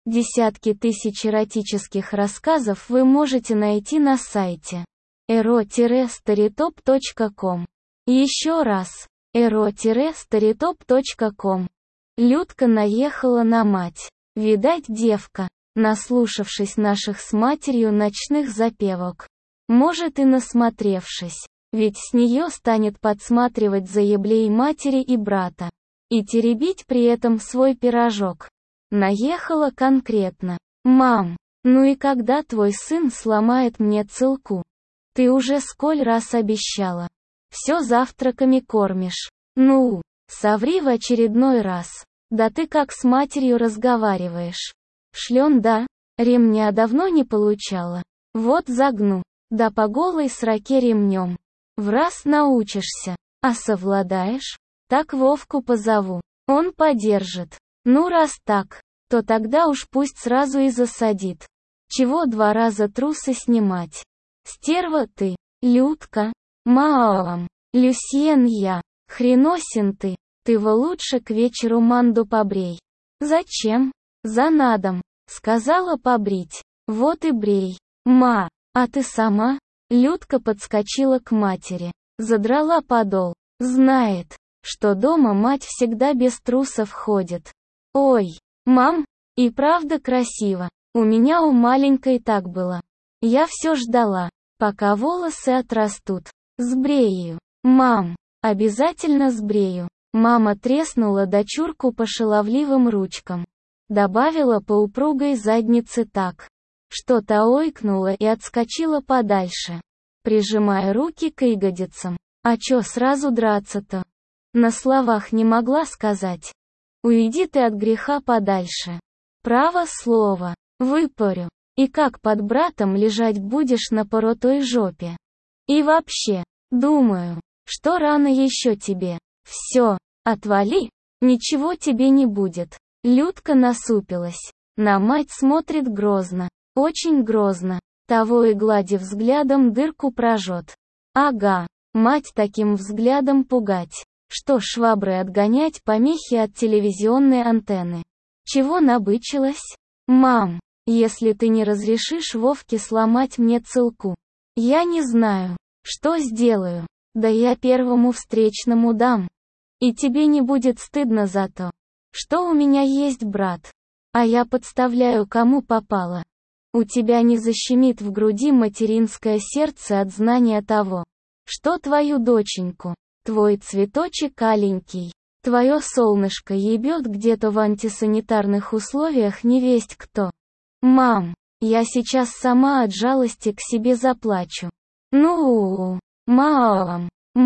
Десятки тысяч эротических рассказов вы можете найти на сайте ero-storytop.com. Еще раз, ero-storytop.com. Людка наехала на мать. Видать, девка, наслушавшись наших с матерью ночных запевок. Может и насмотревшись. Ведь с нее станет подсматривать за еблей матери и брата. И теребить при этом свой пирожок. Наехала конкретно. Мам, ну и когда твой сын сломает мне целку? Ты уже сколь раз обещала. Все завтраками кормишь. Ну, соври в очередной раз. Да ты как с матерью разговариваешь. Шлен, да? Ремня давно не получала. Вот загну. Да по голой сроке ремнем. В раз научишься. А совладаешь? Так Вовку позову. Он подержит. Ну раз так, то тогда уж пусть сразу и засадит. Чего 2 раза трусы снимать? Стерва ты, Людка. Маам. Люсьен я. Хреносин ты. Ты во лучше к вечеру манду побрей. Зачем? За надом. Сказала побрить. Вот и брей. Ма, а ты сама? Людка подскочила к матери. Задрала подол. Знает, что дома мать всегда без трусов ходит. Ой, мам, и правда красиво. У меня у маленькой так было. Я все ждала, пока волосы отрастут. Сбрею. Мам, обязательно сбрею. Мама треснула дочурку по шаловливым ручкам. Добавила по упругой заднице так, что та ойкнула и отскочила подальше, прижимая руки к ягодицам. А чё сразу драться-то? На словах не могла сказать. Уйди ты от греха подальше. Право слово, выпарю. И как под братом лежать будешь на поротой жопе? И вообще, думаю, что рано еще тебе. Все, отвали, ничего тебе не будет. Людка насупилась. На мать смотрит грозно. Очень грозно. Того и гладив взглядом дырку прожжет. Ага, мать таким взглядом пугать. Что швабры отгонять помехи от телевизионной антенны. Чего набычилась? Мам, если ты не разрешишь Вовке сломать мне целку, я не знаю, что сделаю. Да я первому встречному дам. И тебе не будет стыдно за то, что у меня есть брат. А я подставляю кому попало. У тебя не защемит в груди материнское сердце от знания того, что твою доченьку, твой цветочек аленький, твое солнышко ебет где-то в антисанитарных условиях невесть кто. Мам, я сейчас сама от жалости к себе заплачу. Ну, мам,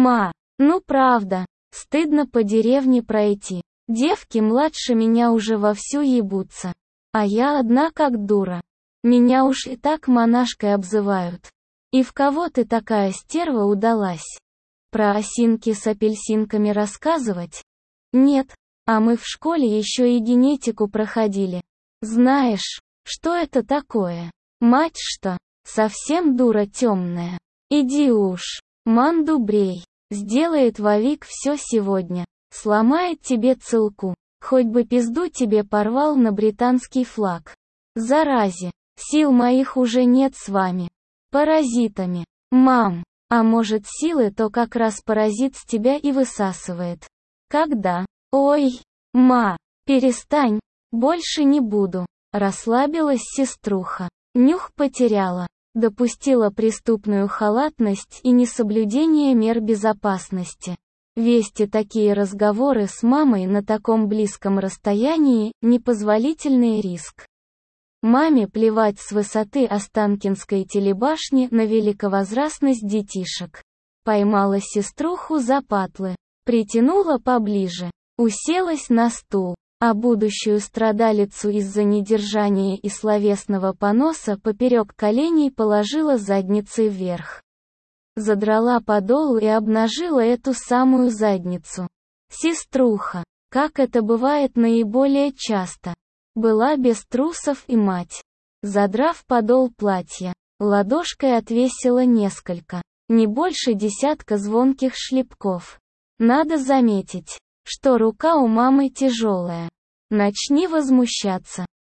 ну правда, стыдно по деревне пройти. Девки младше меня уже вовсю ебутся. А я одна как дура. Меня уж и так монашкой обзывают. И в кого ты такая стерва удалась? Про осинки с апельсинками рассказывать? Нет, а мы в школе еще и генетику проходили. Знаешь, что это такое? Мать что? Совсем дура темная. Иди уж, манду брей. Сделает Вовик все сегодня. Сломает тебе целку. Хоть бы пизду тебе порвал на британский флаг. Заразе, сил моих уже нет с вами. Паразитами. Мам, а может силы то как раз паразит с тебя и высасывает. Когда? Ой, ма, перестань, больше не буду. Расслабилась сеструха. Нюх потеряла. Допустила преступную халатность и несоблюдение мер безопасности. Вести такие разговоры с мамой на таком близком расстоянии – непозволительный риск. Маме плевать с высоты Останкинской телебашни на великовозрастность детишек. Поймала сеструху за патлы, притянула поближе, уселась на стул, а будущую страдалицу из-за недержания и словесного поноса поперек коленей положила задницей вверх. Задрала подол и обнажила эту самую задницу. Сеструха, как это бывает наиболее часто, была без трусов и мать. Задрав подол платья, ладошкой отвесила несколько, не больше десятка звонких шлепков. Надо заметить, что рука у мамы тяжелая. Начни возмущаться.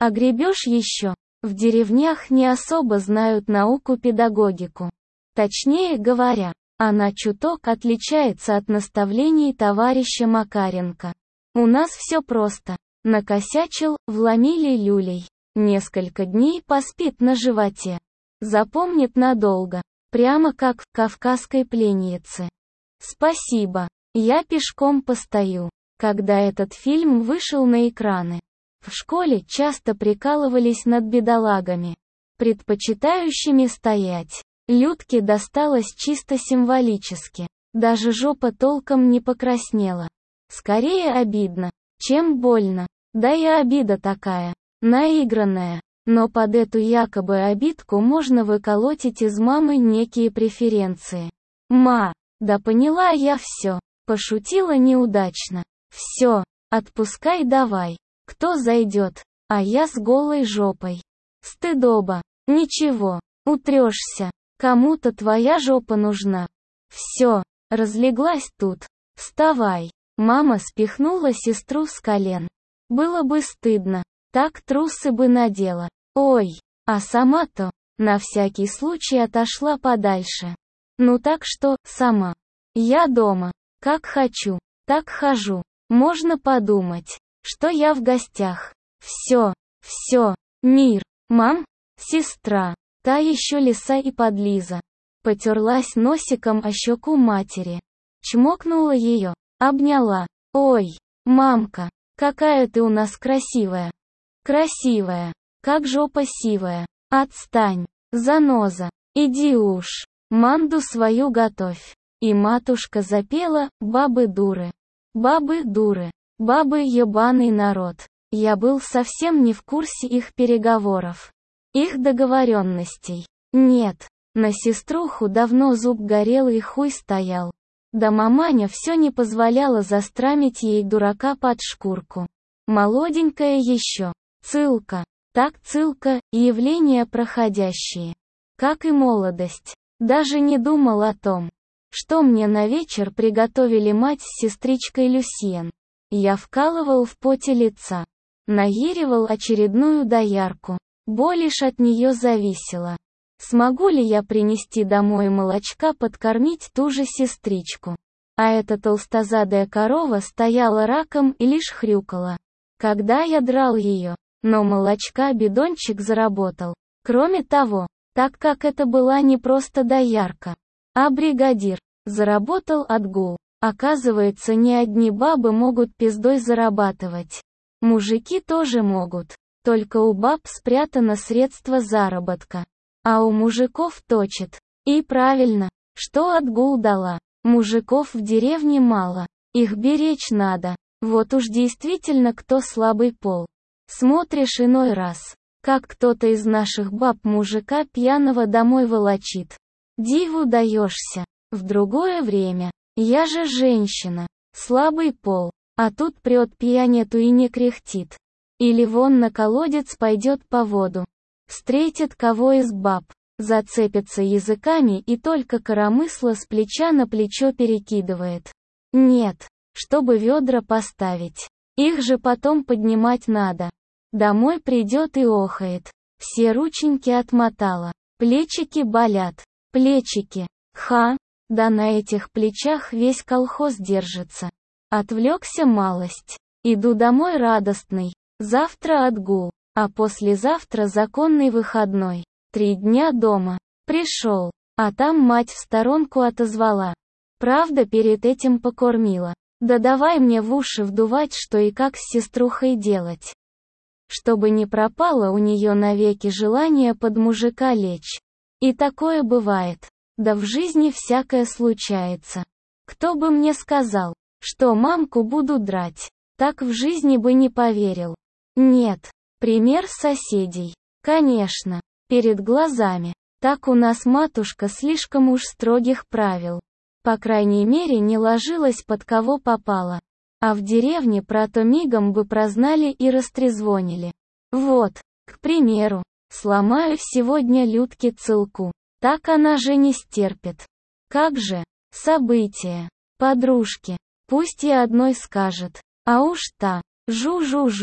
Огребешь еще. В деревнях не особо знают науку-педагогику. Точнее говоря, она чуток отличается от наставлений товарища Макаренко. У нас все просто. Накосячил, вломили люлей. Несколько дней поспит на животе. Запомнит надолго. Прямо как в «Кавказской пленнице». Спасибо. Я пешком постою. Когда этот фильм вышел на экраны, в школе часто прикалывались над бедолагами, предпочитающими стоять. Людке досталось чисто символически. Даже жопа толком не покраснела. Скорее обидно, чем больно. Да и обида такая, наигранная. Но под эту якобы обидку можно выколотить из мамы некие преференции. «Ма, да поняла я все. Пошутила неудачно. Все, отпускай давай. Кто зайдет? А я с голой жопой. Стыдоба. Ничего, утрешься. Кому-то твоя жопа нужна. Все, разлеглась тут. Вставай». Мама спихнула сестру с колен. Было бы стыдно. Так трусы бы надела. Ой, а сама-то, на всякий случай отошла подальше. Ну так что, сама. Я дома. Как хочу, так хожу. Можно подумать, что я в гостях. Все, мир. Мам, сестра, та еще лиса и подлиза. Потерлась носиком о щеку матери. Чмокнула ее, обняла. Ой, мамка, какая ты у нас красивая. Красивая, как жопа сивая. Отстань, заноза, иди уж, манду свою готовь. И матушка запела «Бабы дуры». Бабы дуры, бабы ебаный народ. Я был совсем не в курсе их переговоров. Их договоренностей. Нет, на сеструху давно зуб горел и хуй стоял. Да маманя все не позволяла застрамить ей дурака под шкурку. Молоденькая еще. Цылка. Так цылка, явления проходящие. Как и молодость. Даже не думал о том, что мне на вечер приготовили мать с сестричкой Люсьен. Я вкалывал в поте лица. Наеривал очередную доярку. Боль от нее зависела. Смогу ли я принести домой молочка подкормить ту же сестричку? А эта толстозадая корова стояла раком и лишь хрюкала, когда я драл ее. Но молочка бидончик заработал. Кроме того, так как это была не просто доярка, а бригадир, заработал отгул. Оказывается, не одни бабы могут пиздой зарабатывать. Мужики тоже могут. Только у баб спрятано средство заработка. А у мужиков точит. И правильно, что отгул дала. Мужиков в деревне мало. Их беречь надо. Вот уж действительно кто слабый пол. Смотришь иной раз, как кто-то из наших баб мужика пьяного домой волочит. Диву даешься. В другое время. Я же женщина. Слабый пол. А тут прет пьянету и не кряхтит. Или вон на колодец пойдет по воду. Встретит кого из баб. Зацепится языками и только коромысло с плеча на плечо перекидывает. Нет, чтобы ведра поставить. Их же потом поднимать надо. Домой придет и охает. Все рученьки отмотала. Плечики болят. Плечики. Ха, да на этих плечах весь колхоз держится. Отвлекся малость. Иду домой радостный. Завтра отгул. А послезавтра законный выходной. 3 дня дома. Пришел. А там мать в сторонку отозвала. Правда, перед этим покормила. Да давай мне в уши вдувать, что и как с сеструхой делать. Чтобы не пропало у нее навеки желание под мужика лечь. И такое бывает. Да в жизни всякое случается. Кто бы мне сказал, что мамку буду драть, так в жизни бы не поверил. Нет. Пример соседей. Конечно. Перед глазами. Так у нас матушка слишком уж строгих правил. По крайней мере не ложилась под кого попало. А в деревне про то мигом бы прознали и растрезвонили. Вот, к примеру, сломаю сегодня Людке цылку. Так она же не стерпит. Как же, событие. Подружки. Пусть и одной скажет. А уж та, жу-жу-жу,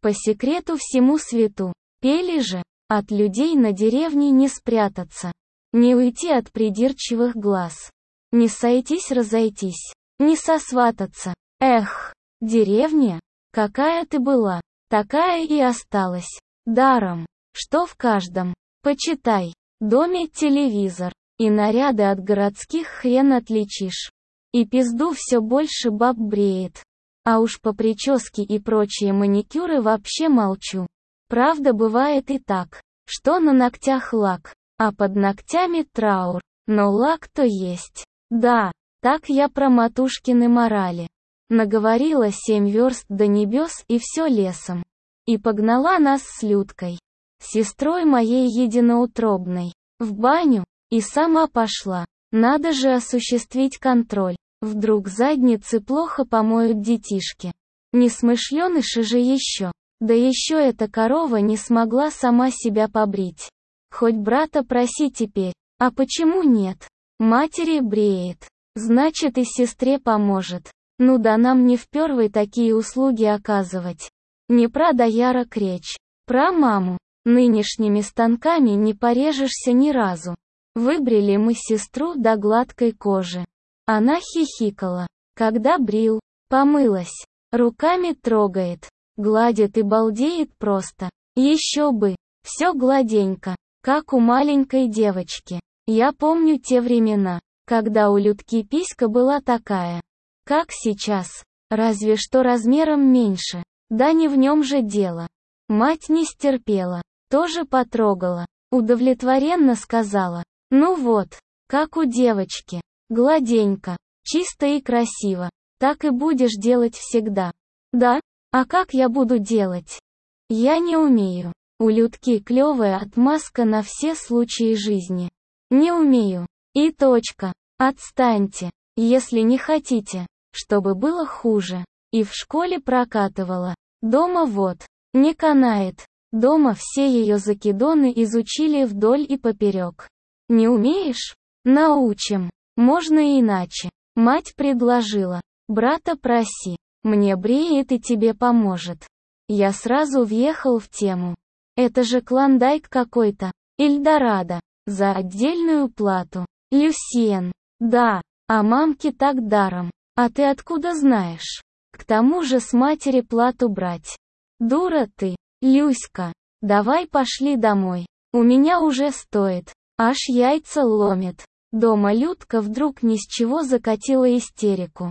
По секрету всему свету. Пели же, от людей на деревне не спрятаться. Не уйти от придирчивых глаз. Не сойтись-разойтись. Не сосвататься. Эх, деревня, какая ты была, такая и осталась. Даром, что в каждом, почитай, доме телевизор. И наряды от городских хрен отличишь. И пизду все больше баб бреет. А уж по прическе и прочие маникюры вообще молчу. Правда, бывает и так, что на ногтях лак, а под ногтями траур, но лак-то есть. Да, так я про матушкины морали. Наговорила 7 верст до небес и все лесом. И погнала нас с Людкой, сестрой моей единоутробной, в баню, и сама пошла. Надо же осуществить контроль. Вдруг задницы плохо помоют детишки. Несмышленыши же еще. Да еще эта корова не смогла сама себя побрить. Хоть брата проси теперь. А почему нет? Матери бреет. Значит, и сестре поможет. Ну да, нам не впервой такие услуги оказывать. Не про доярок речь. Про маму. Нынешними станками не порежешься ни разу. Выбрили мы сестру до гладкой кожи. Она хихикала, когда брил, помылась, руками трогает, гладит и балдеет просто. Еще бы, все гладенько, как у маленькой девочки. Я помню те времена, когда у Людки писька была такая, как сейчас, разве что размером меньше. Да не в нем же дело. Мать не стерпела, тоже потрогала, удовлетворенно сказала: «Ну вот, как у девочки, гладенько, чисто и красиво, так и будешь делать всегда». Да? А как я буду делать? Я не умею. У Людки клевая отмазка на все случаи жизни. Не умею. И точка. Отстаньте, если не хотите, чтобы было хуже. И в школе прокатывала. Дома вот, не канает. Дома все ее закидоны изучили вдоль и поперек. Не умеешь? Научим. Можно и иначе. Мать предложила. Брата проси. Мне бреет и тебе поможет. Я сразу въехал в тему. Это же клондайк какой-то. Эльдорадо. За отдельную плату. Люсьен. Да. А мамке так даром. А ты откуда знаешь? К тому же с матери плату брать. Дура ты, Люська. Давай пошли домой. У меня уже стоит. Аж яйца ломит. Дома Людка вдруг ни с чего закатила истерику.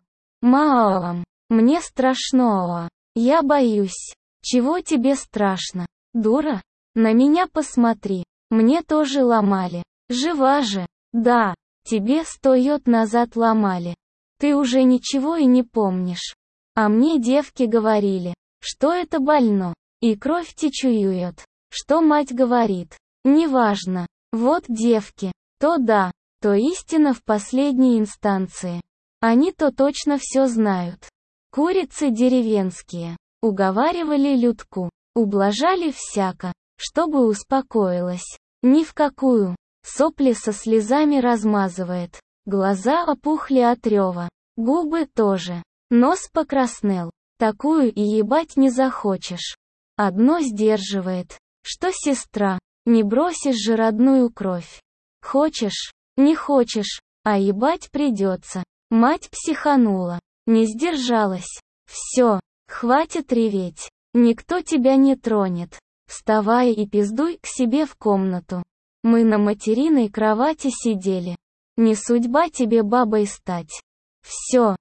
Мам, мне страшно. Я боюсь. Чего тебе страшно? Дура? На меня посмотри. Мне тоже ломали. Жива же? Да. Тебе 100 лет назад ломали. Ты уже ничего и не помнишь. А мне девки говорили, что это больно. И кровь течует. Что мать говорит? Неважно. Вот девки. То да, то истина в последней инстанции. Они-то точно все знают. Курицы деревенские. Уговаривали Людку. Ублажали всяко, чтобы успокоилась. Ни в какую. Сопли со слезами размазывает. Глаза опухли от рева. Губы тоже. Нос покраснел. Такую и ебать не захочешь. Одно сдерживает. Что сестра? Не бросишь же родную кровь. Хочешь? Не хочешь, а ебать придется. Мать психанула. Не сдержалась. Все, хватит реветь. Никто тебя не тронет. Вставай и пиздуй к себе в комнату. Мы на материной кровати сидели. Не судьба тебе бабой стать. Все,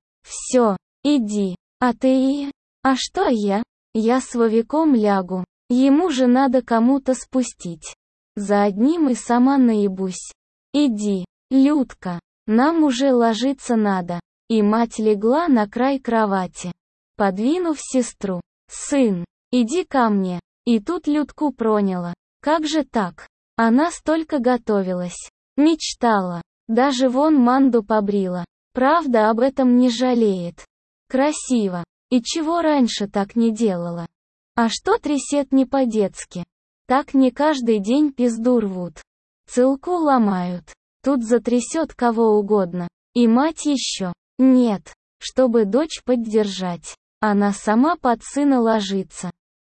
иди. А ты? А что я? Я с Вовиком лягу. Ему же надо кому-то спустить. За одним и сама наебусь. Иди, Людка, нам уже ложиться надо. И мать легла на край кровати, подвинув сестру. Сын, иди ко мне. И тут Людку проняло. Как же так? Она столько готовилась. Мечтала. Даже вон манду побрила. Правда, об этом не жалеет. Красиво. И чего раньше так не делала? А что трясет не по-детски? Так не каждый день пизду рвут. Целку ломают. Тут затрясет кого угодно. И мать еще. Нет. Чтобы дочь поддержать. Она сама под сына ложится.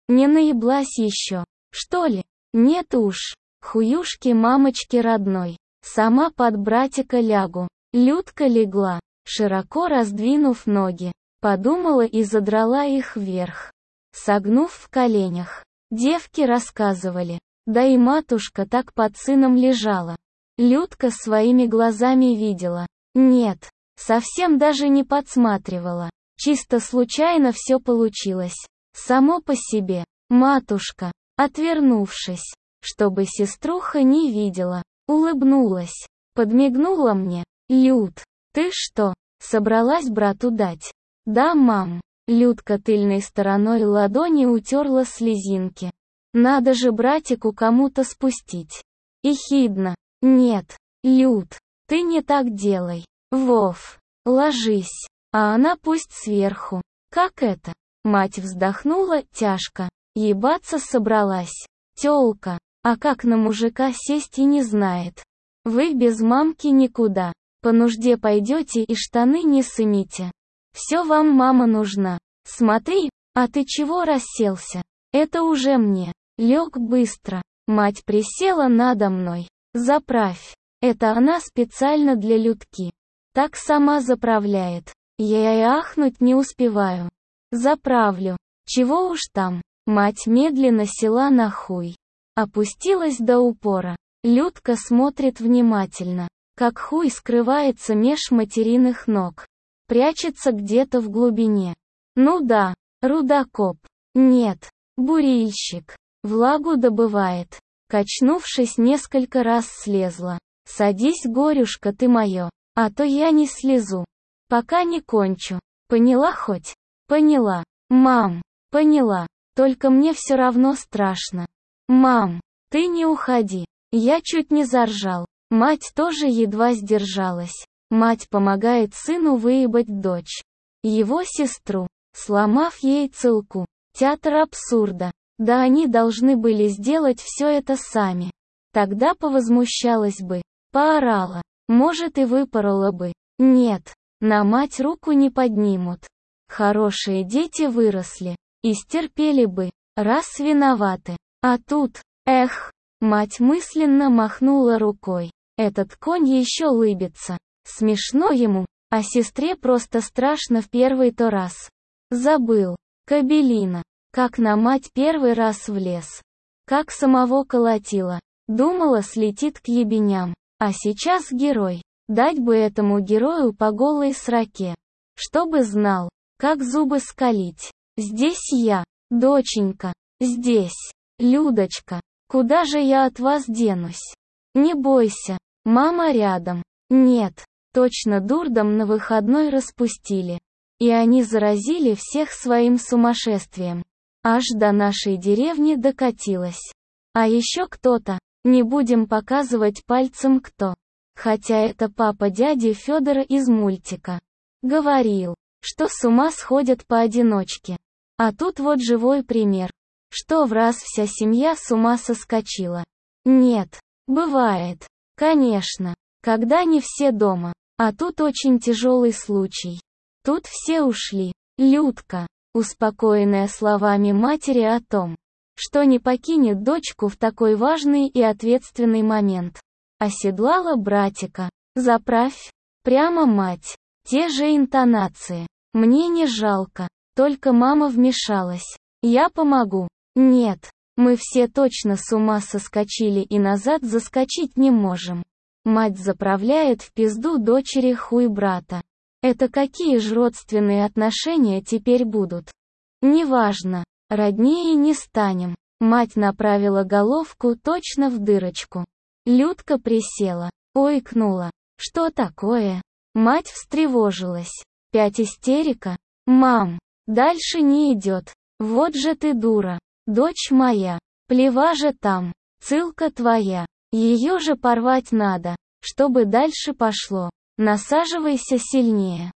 Не наеблась еще, что ли? Нет уж. Хуюшки мамочки родной. Сама под братика лягу. Людка легла, широко раздвинув ноги. Подумала и задрала их вверх, согнув в коленях. Девки рассказывали. Да и матушка так под сыном лежала. Людка своими глазами видела. Нет, совсем даже не подсматривала. Чисто случайно все получилось. Само по себе. Матушка, отвернувшись, чтобы сеструха не видела, улыбнулась, подмигнула мне. «Люд, ты что, собралась брату дать?» «Да, мам». Людка тыльной стороной ладони утерла слезинки. «Надо же братику кому-то спустить». Ехидно. «Нет, Люд, ты не так делай. Вов, ложись, а она пусть сверху». «Как это?» Мать вздохнула тяжко. Ебаться собралась. Тёлка, а как на мужика сесть и не знает. Вы без мамки никуда. По нужде пойдете и штаны не сымите. Все вам мама нужна. Смотри, а ты чего расселся? Это уже мне. Лег быстро. Мать присела надо мной. Заправь. Это она специально для Людки. Так сама заправляет. Я и ахнуть не успеваю. Заправлю. Чего уж там. Мать медленно села на хуй. Опустилась до упора. Людка смотрит внимательно, как хуй скрывается меж материных ног. Прячется где-то в глубине. Ну да, рудокоп. Нет, бурильщик. Влагу добывает. Качнувшись, несколько раз слезла. Садись, горюшка ты моё, а то я не слезу. Пока не кончу. Поняла хоть? Поняла. Мам, поняла. Только мне все равно страшно. Мам, ты не уходи. Я чуть не заржал. Мать тоже едва сдержалась. Мать помогает сыну выебать дочь. Его сестру, сломав ей целку. Театр абсурда. Да они должны были сделать все это сами. Тогда повозмущалась бы, поорала, может и выпорола бы. Нет, на мать руку не поднимут. Хорошие дети выросли, и стерпели бы, раз виноваты. А тут, эх, мать мысленно махнула рукой. Этот конь еще лыбится. Смешно ему, а сестре просто страшно в первый-то раз. Забыл. Кобелина. Как на мать первый раз влез. Как самого колотила. Думала, слетит к ебеням. А сейчас герой. Дать бы этому герою по голой сраке. Чтобы знал, как зубы скалить. Здесь я, доченька. Здесь. Людочка. Куда же я от вас денусь? Не бойся. Мама рядом. Нет. Точно дурдом на выходной распустили. И они заразили всех своим сумасшествием. Аж до нашей деревни докатилось. А еще кто-то, не будем показывать пальцем кто. Хотя это папа дяди Федора из мультика. Говорил, что с ума сходят поодиночке. А тут вот живой пример. Что в раз вся семья с ума соскочила. Нет, бывает. Конечно, когда не все дома. А тут очень тяжелый случай. Тут все ушли. Людка, успокоенная словами матери о том, что не покинет дочку в такой важный и ответственный момент, оседлала братика. Заправь. Прямо мать. Те же интонации. Мне не жалко. Только мама вмешалась. Я помогу. Нет, мы все точно с ума соскочили и назад заскочить не можем. Мать заправляет в пизду дочери хуй брата. Это какие ж родственные отношения теперь будут? Неважно, роднее не станем. Мать направила головку точно в дырочку. Людка присела, ойкнула. Что такое? Мать встревожилась. 5 истерика? Мам, дальше не идет. Вот же ты дура. Дочь моя. Плева же там. Цылка твоя. Ее же порвать надо, чтобы дальше пошло. Насаживайся сильнее.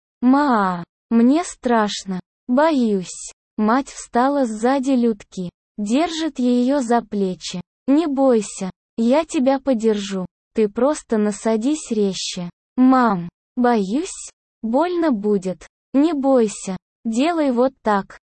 Мне страшно. Боюсь. Мать встала сзади Людки. Держит ее за плечи. Не бойся. Я тебя подержу. Ты просто насадись резче. Мам, боюсь. Больно будет. Не бойся. Делай вот так.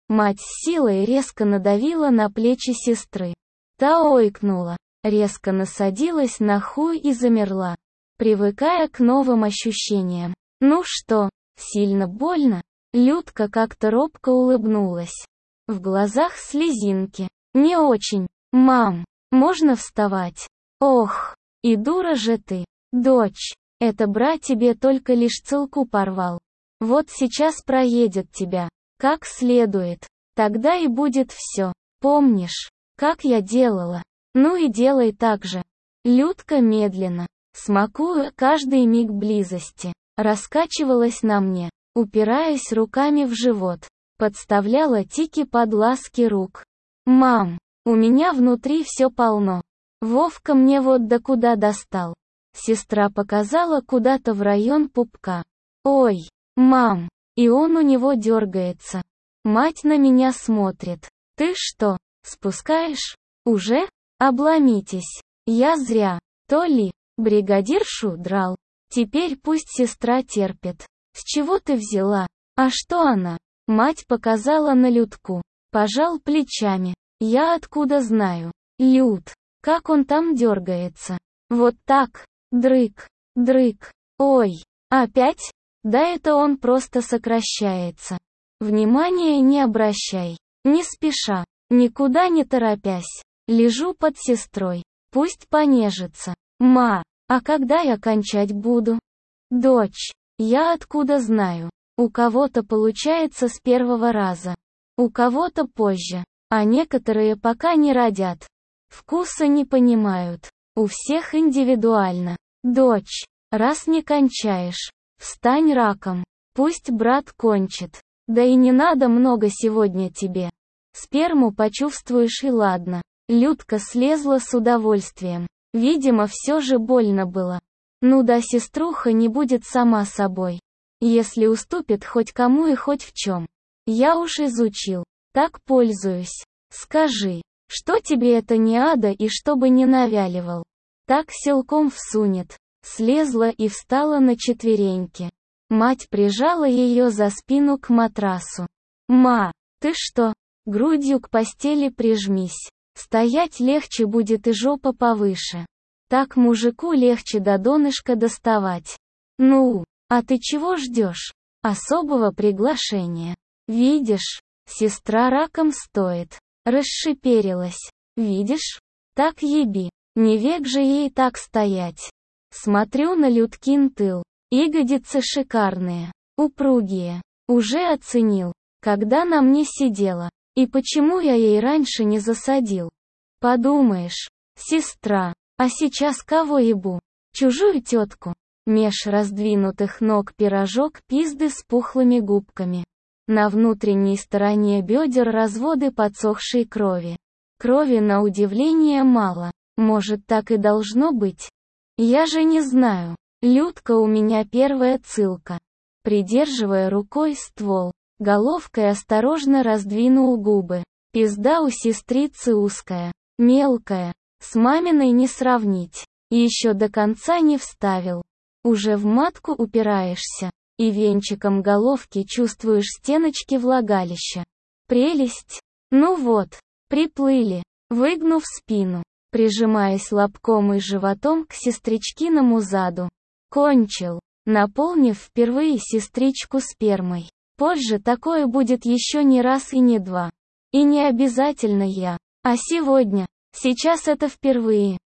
Мать с силой резко надавила на плечи сестры. Та ойкнула, резко насадилась на хуй и замерла, привыкая к новым ощущениям. «Ну что, сильно больно?» Людка как-то робко улыбнулась. В глазах слезинки. «Не очень. Мам, можно вставать?» «Ох, и дура же ты, дочь. Это брат тебе только лишь целку порвал. Вот сейчас проедет тебя, как следует. Тогда и будет все. Помнишь, как я делала? Ну и делай так же». Людка медленно, смакуя каждый миг близости, раскачивалась на мне, упираясь руками в живот, подставляла тики под ласки рук. «Мам, у меня внутри все полно. Вовка мне вот до куда достал». Сестра показала куда-то в район пупка. «Ой, мам, и он у него дергается». Мать на меня смотрит. «Ты что, спускаешь? Уже? Обломитесь». Я зря. То ли бригадиршу драл. Теперь пусть сестра терпит. «С чего ты взяла? А что она?» Мать показала на Людку. Пожал плечами. «Я откуда знаю? Люд, как он там дергается? Вот так. Дрык, дрык. Ой, опять? Да это он просто сокращается. Внимания не обращай. Не спеша, никуда не торопясь. Лежу под сестрой. Пусть понежится. Ма, а когда я кончать буду?» «Дочь, я откуда знаю? У кого-то получается с первого раза. У кого-то позже. А некоторые пока не родят. Вкуса не понимают. У всех индивидуально. Дочь, раз не кончаешь, встань раком. Пусть брат кончит. Да и не надо много сегодня тебе. Сперму почувствуешь и ладно». Людка слезла с удовольствием. Видимо, все же больно было. Ну да, сеструха не будет сама собой. Если уступит хоть кому и хоть в чем. Я уж изучил. Так пользуюсь. Скажи, что тебе это не ада и чтобы не навяливал. Так силком всунет. Слезла и встала на четвереньки. Мать прижала ее за спину к матрасу. «Ма, ты что? Грудью к постели прижмись. Стоять легче будет и жопа повыше. Так мужику легче до донышка доставать. Ну, а ты чего ждешь? Особого приглашения. Видишь, сестра раком стоит». Расшиперилась. «Видишь? Так еби. Не век же ей так стоять». Смотрю на Людкин тыл. Ягодицы шикарные, упругие. Уже оценил, когда на мне сидела. И почему я ей раньше не засадил? Подумаешь, сестра. А сейчас кого ебу? Чужую тетку. Меж раздвинутых ног пирожок пизды с пухлыми губками. На внутренней стороне бедер разводы подсохшей крови. Крови на удивление мало. Может, так и должно быть? Я же не знаю. Людка у меня первая цылка. Придерживая рукой ствол, головкой осторожно раздвинул губы. Пизда у сестрицы узкая, мелкая, с маминой не сравнить. Еще до конца не вставил. Уже в матку упираешься, и венчиком головки чувствуешь стеночки влагалища. Прелесть. Ну вот, приплыли, выгнув спину, прижимаясь лобком и животом к сестричкиному заду. Кончил, наполнив впервые сестричку спермой. Позже такое будет еще не раз и не два. И не обязательно я. А сегодня, сейчас это впервые.